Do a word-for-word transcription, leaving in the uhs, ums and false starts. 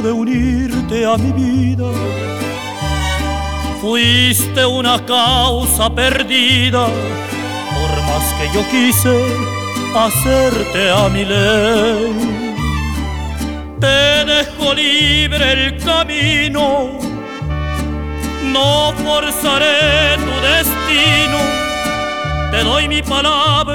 pude unirte a mi vida. Fuiste una causa perdida, por más que yo quise hacerte a mi ley. Te dejo libre el camino, no forzaré tu destino, te doy mi palabra